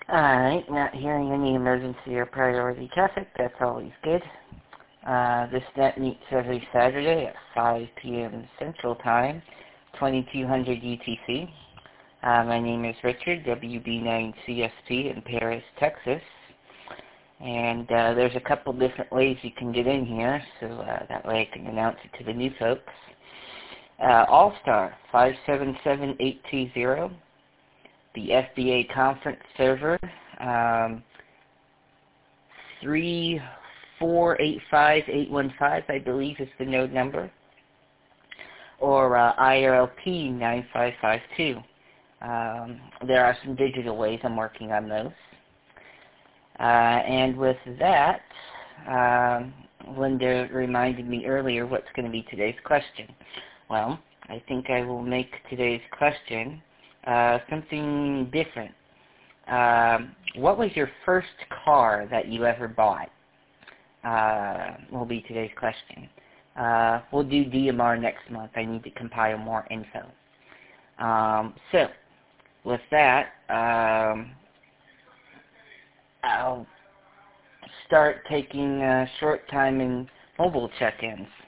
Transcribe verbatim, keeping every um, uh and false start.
Alright, not hearing any emergency or priority traffic, that's always good. Uh, this net meets every Saturday at five p m Central Time, twenty-two hundred U T C. Uh, my name is Richard, W B nine C S P in Paris, Texas. And uh, there's a couple different ways you can get in here, so uh, that way I can announce it to the new folks. Uh, All-Star, five seven seven eight two zero. The F B A conference server, um, three four eight five eight one five, I believe is the node number, or uh, I R L P nine five five two. Um, there are some digital ways. I'm working on those. Uh, and with that, um, Linda reminded me earlier what's going to be today's question. Well, I think I will make today's question Uh, something different. Um, what was your first car that you ever bought? Uh, will be today's question. Uh, we'll do D M R next month. I need to compile more info. Um, so, with that, um, I'll start taking uh, short time and mobile check-ins.